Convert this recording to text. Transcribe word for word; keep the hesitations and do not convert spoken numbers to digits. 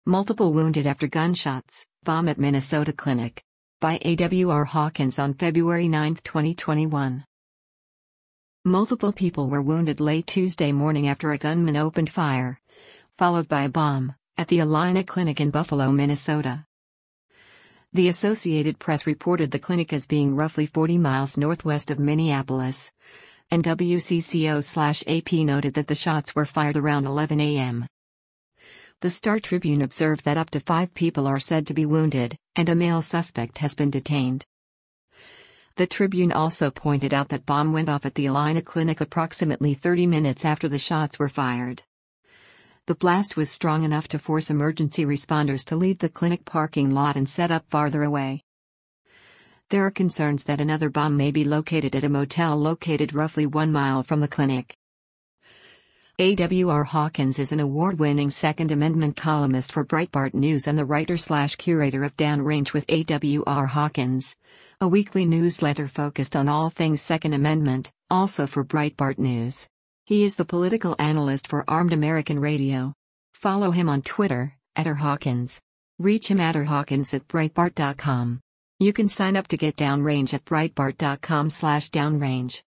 Multiple wounded after gunshots, bomb at Minnesota clinic. By A W R Hawkins on February ninth, twenty twenty-one. Multiple people were wounded late Tuesday morning after a gunman opened fire, followed by a bomb, at the Allina Clinic in Buffalo, Minnesota. The Associated Press reported the clinic as being roughly forty miles northwest of Minneapolis, and W C C O/A P noted that the shots were fired around eleven a m The Star Tribune observed that up to five people are said to be wounded, and a male suspect has been detained. The Tribune also pointed out that bomb went off at the Allina Clinic approximately thirty minutes after the shots were fired. The blast was strong enough to force emergency responders to leave the clinic parking lot and set up farther away. There are concerns that another bomb may be located at a motel located roughly one mile from the clinic. A W R Hawkins is an award-winning Second Amendment columnist for Breitbart News and the writer-slash-curator of Downrange with A W R Hawkins, a weekly newsletter focused on all things Second Amendment, also for Breitbart News. He is the political analyst for Armed American Radio. Follow him on Twitter, at R Hawkins. Reach him at r hawkins at breitbart dot com. You can sign up to get Downrange at breitbart dot com slash downrange.